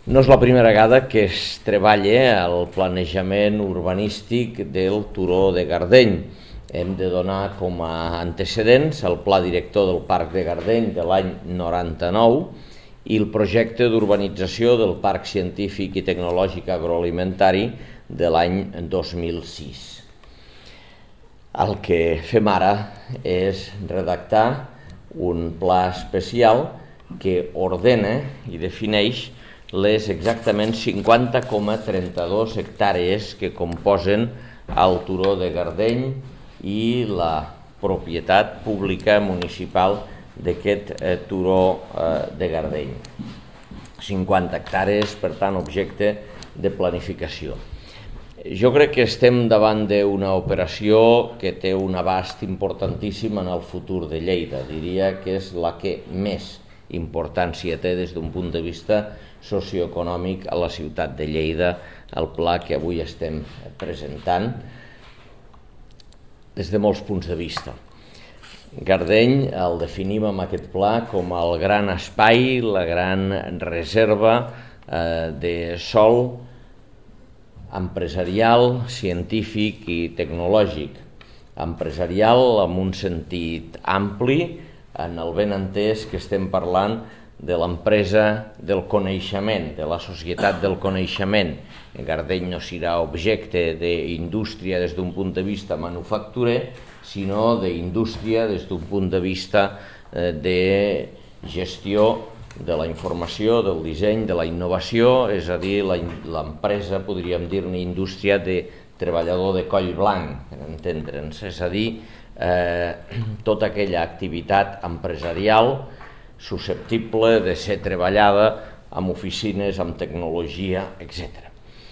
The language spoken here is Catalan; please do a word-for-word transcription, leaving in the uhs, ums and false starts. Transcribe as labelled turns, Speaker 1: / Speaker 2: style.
Speaker 1: No és la primera vegada que es treballa el planejament urbanístic del Turó de Gardeny. Hem de donar com a antecedents el pla director del Parc de Gardeny de l'any noranta-nou i el projecte d'urbanització del Parc Científic i Tecnològic Agroalimentari de l'any dos mil sis. El que fem ara és redactar un pla especial que ordena i defineix les exactament cinquanta coma trenta-dos hectàrees que composen el Turó de Gardeny i la propietat pública municipal d'aquest eh, Turó eh, de Gardeny. cinquanta hectàrees, per tant, objecte de planificació. Jo crec que estem davant d'una operació que té un abast importantíssim en el futur de Lleida. Diria que és la que més importància té des d'un punt de vista socioeconòmic a la ciutat de Lleida, el pla que avui estem presentant des de molts punts de vista. Gardeny el definim amb aquest pla com el gran espai, la gran reserva eh, de sòl empresarial, científic i tecnològic. Empresarial en un sentit ampli, en el ben entès que estem parlant de l'empresa del coneixement, de la societat del coneixement. Gardeny no serà objecte d'indústria des d'un punt de vista manufacturer, sinó d'indústria des d'un punt de vista de gestió de la informació, del disseny, de la innovació, és a dir, l'empresa, podríem dir, una indústria de treballador de coll blanc, per entendre'ns, és a dir, eh, tota aquella activitat empresarial susceptible de ser treballada amb oficines, amb tecnologia, etcètera.